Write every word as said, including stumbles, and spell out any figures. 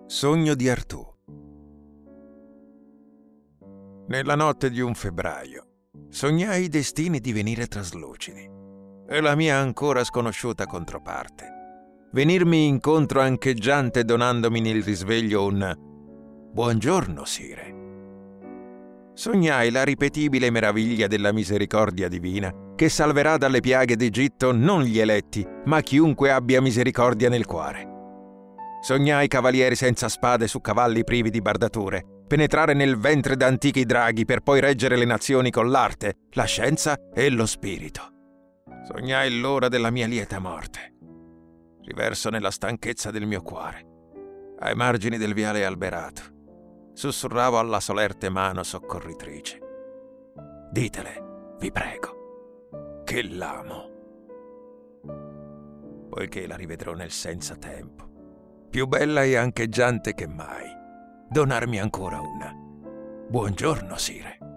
Sogno di Artù. Nella notte di un febbraio sognai i destini di venire traslucidi e la mia ancora sconosciuta controparte venirmi incontro ancheggiante donandomi nel risveglio un «Buongiorno, Sire». Sognai la ripetibile meraviglia della misericordia divina che salverà dalle piaghe d'Egitto non gli eletti, ma chiunque abbia misericordia nel cuore. Sognai cavalieri senza spade su cavalli privi di bardature, penetrare nel ventre d'antichi draghi per poi reggere le nazioni con l'arte, la scienza e lo spirito. Sognai l'ora della mia lieta morte. Riverso nella stanchezza del mio cuore, ai margini del viale alberato, sussurravo alla solerte mano soccorritrice: ditele, vi prego, che l'amo. Poiché la rivedrò nel senza tempo, più bella e ancheggiante che mai, donarmi ancora una «Buongiorno, Sire».